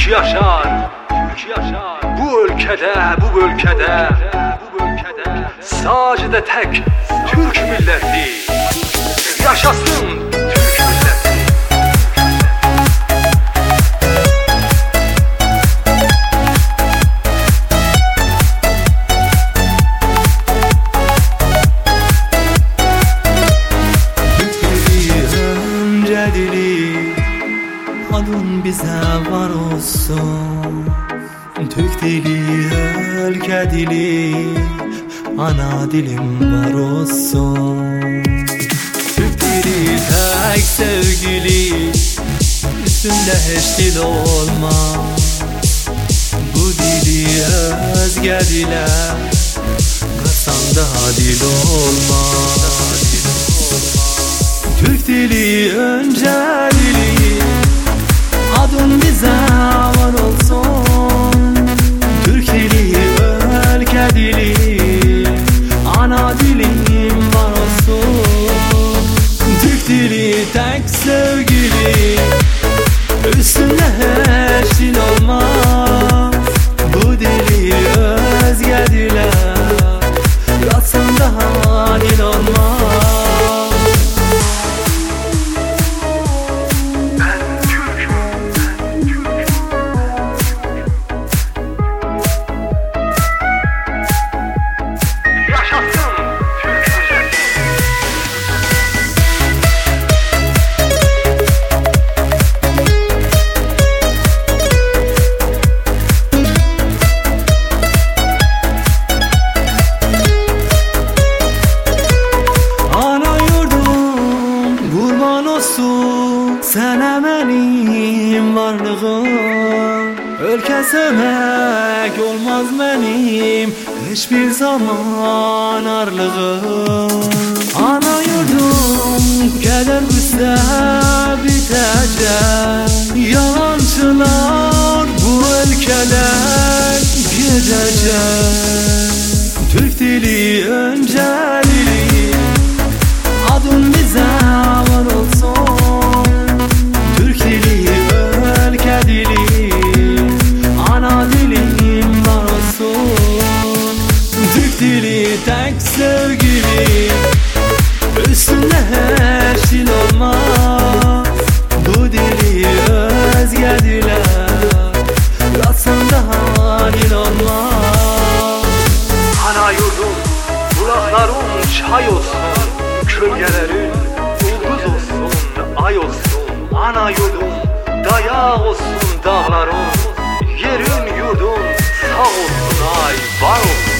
yaşar. Bu ülkede, bu bölgede sadece tek Türk milleti. Yaşasın Türk milleti. Adın bize var olsun. Türk dili, ülke dili, ana dilim var olsun. Türk dili tek sevgili, üstünde hiç dil olmaz. Bu dili özge dile katsan daha dil olmaz. Türk dili önce dili, adın bize var olsun. Türk dili, ülke dili, ana dilim var olsun. Türk dili tek sevgili, üstünde hiç dil olmaz. Bu dili özge dile katsan daha dil olmaz. Sana benim varlığım, ülke sevmek olmaz benim hiçbir zaman arlığım. Ana yurdum keder üstü bitecek, yalancılar bu ülkeden gidecek. Türk dili önce dili, adın bize var olsun. Türk dili, ülke dili, ana dilim var olsun. Türk dili tek sevgili, üstünde hiç dil olmaz. Bu dili özge dile katsan daha dil olmaz. Ana yurdum, bulaklarım çay olsun, kölgelerin yıldız olsun, ay olsun. Ana yurdum, dayağı olsun dağlarım, yerin yurdun sağ olsun, ay var olsun.